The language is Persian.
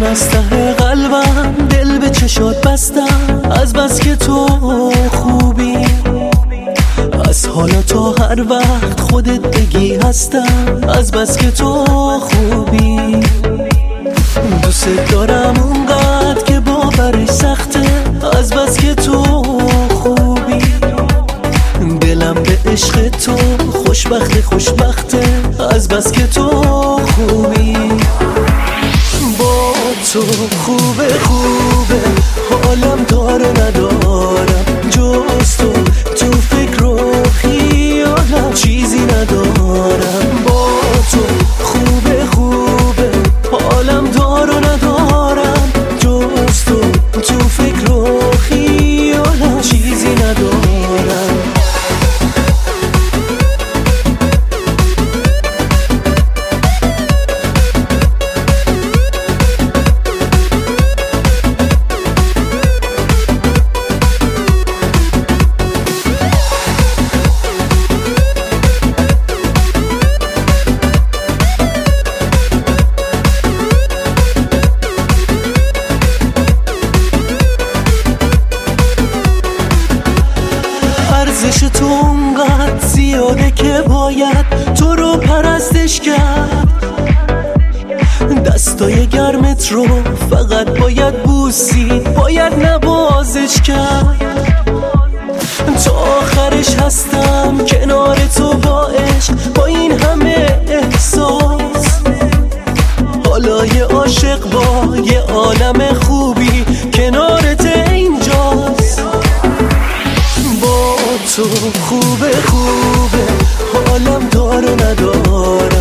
از ته قلبم دل به چشات بستم، از بس که تو خوبی، از حالا تا هر وقت خودت بگی هستم، از بس که تو خوبی. دوست دارم اونقدر که باورش سخته، از بس که تو خوبی. دلم به عشق تو خوشبخته، از بس که تو خوبی. با تو خوبه حالم داره ندارم، جز تو فکر و خیالم چیزی ندارم. با تو خوبه حالم داره ندارم، جز تو فکر و خیالم چیزی ندارم. ارزش تو اونقدر زیاده که باید تو رو پرستش کرد. دستای گرمت رو فقط باید بوسید، باید نوازش کرد. تا آخرش هستم کنار تو با عشق، با این همه احساس. حالا یه عاشق با یه عالم خوبی کنارت اینجاست. با تو خوبه حالم داره نداره،